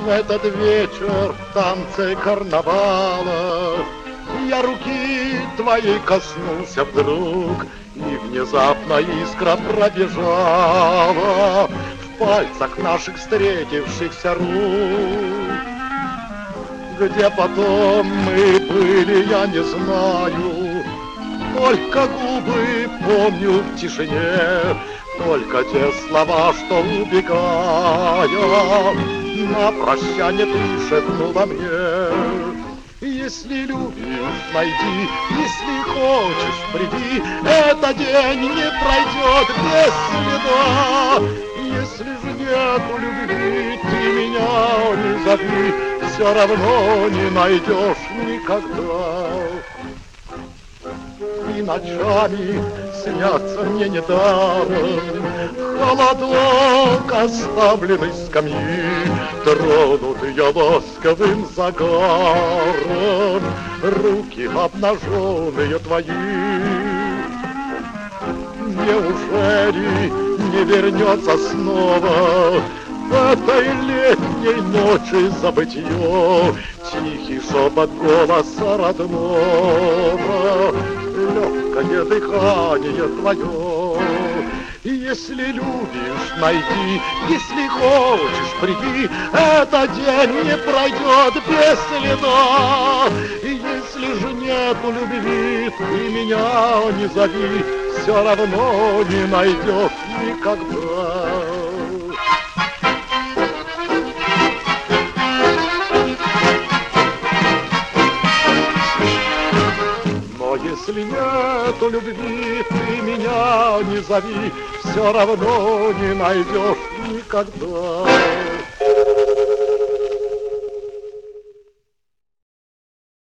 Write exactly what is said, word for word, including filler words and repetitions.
этот вечер в танце карнавала я руки твоей коснулся вдруг, и внезапно искра пробежала в пальцах наших встретившихся рук. Где потом мы были, я не знаю, только губы помню в тишине, только те слова, что, убегая, на прощание ты шепнула мне. Если любишь, найди, если хочешь, приди, этот день не пройдет без следа. Если же нету любви, ты меня не зови, все равно не найдешь никогда. И ночами снятся мне недаром холодок оставленной скамьи, тронутые ласковым загаром руки обнаженные твои. Неужели не вернется снова в этой летней ночи забытье тихий шепот голоса родного, легкое дыхание твое? Если любишь, найди, если хочешь, приди, этот день не пройдет без следа. И если же нету любви, ты меня не зови, все равно не найдешь никогда. Если нету любви, ты меня не зови, все равно не найдешь никогда.